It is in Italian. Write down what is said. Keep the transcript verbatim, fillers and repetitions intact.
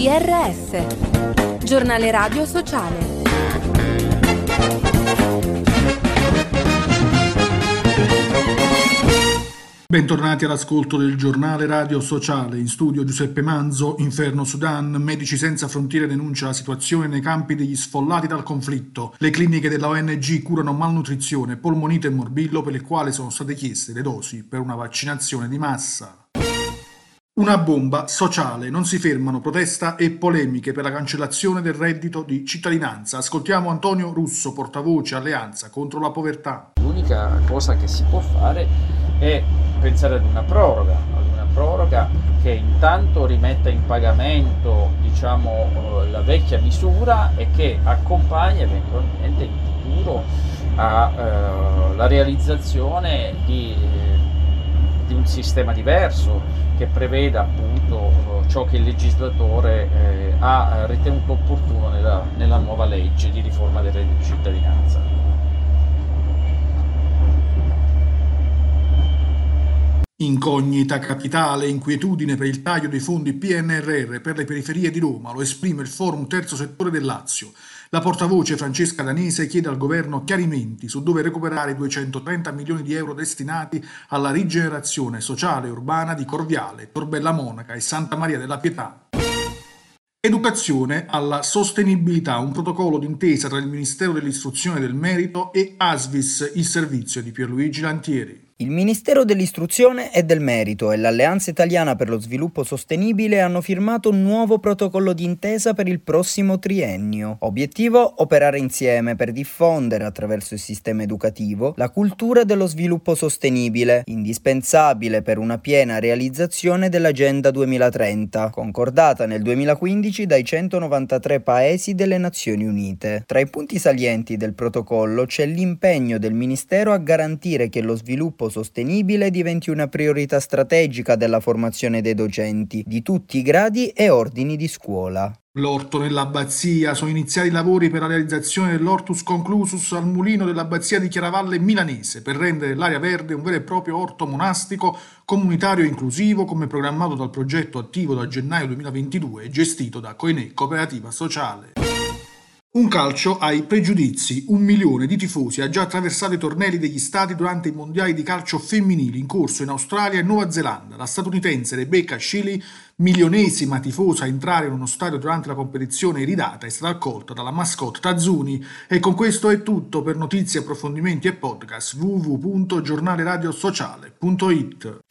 G R S, giornale radio sociale. Bentornati all'ascolto del giornale radio sociale. In studio Giuseppe Manzo. Inferno Sudan, Medici Senza Frontiere denuncia la situazione nei campi degli sfollati dal conflitto. Le cliniche della O N G curano malnutrizione, polmonite e morbillo, per il quale sono state chieste le dosi per una vaccinazione di massa. Una bomba sociale, non si fermano protesta e polemiche per la cancellazione del reddito di cittadinanza. Ascoltiamo Antonio Russo, portavoce Alleanza contro la povertà. L'unica cosa che si può fare è pensare ad una proroga, ad una proroga che intanto rimetta in pagamento, diciamo, la vecchia misura e che accompagna eventualmente in futuro alla realizzazione di, di un sistema diverso che preveda appunto ciò che il legislatore eh, ha ritenuto opportuno nella, nella nuova legge di riforma del reddito di cittadinanza. Incognita capitale, inquietudine per il taglio dei fondi P N R R per le periferie di Roma, lo esprime il Forum Terzo Settore del Lazio. La portavoce Francesca Danese chiede al governo chiarimenti su dove recuperare i duecentotrenta milioni di euro destinati alla rigenerazione sociale e urbana di Corviale, Torbella Monaca e Santa Maria della Pietà. Educazione alla sostenibilità, un protocollo d'intesa tra il Ministero dell'Istruzione e del Merito e ASVIS, il servizio di Pierluigi Lantieri. Il Ministero dell'Istruzione e del Merito e l'Alleanza Italiana per lo Sviluppo Sostenibile hanno firmato un nuovo protocollo d'intesa per il prossimo triennio. Obiettivo: operare insieme per diffondere attraverso il sistema educativo la cultura dello sviluppo sostenibile, indispensabile per una piena realizzazione dell'Agenda duemilatrenta, concordata nel duemilaquindici dai centonovantatré Paesi delle Nazioni Unite. Tra i punti salienti del protocollo c'è l'impegno del Ministero a garantire che lo sviluppo sostenibile diventi una priorità strategica della formazione dei docenti di tutti i gradi e ordini di scuola. L'orto nell'abbazia, sono iniziati i lavori per la realizzazione dell'Hortus Conclusus al mulino dell'abbazia di Chiaravalle Milanese per rendere l'area verde un vero e proprio orto monastico comunitario e inclusivo, come programmato dal progetto attivo da gennaio duemilaventidue e gestito da Coinè Cooperativa Sociale. Un calcio ai pregiudizi. Un milione di tifosi ha già attraversato i tornei degli stadi durante i mondiali di calcio femminili in corso in Australia e Nuova Zelanda. La statunitense Rebecca Shelley, milionesima tifosa a entrare in uno stadio durante la competizione iridata, è stata accolta dalla mascotte Tazzuni. E con questo è tutto. Per notizie, approfondimenti e podcast w w w punto giornale radio sociale punto it.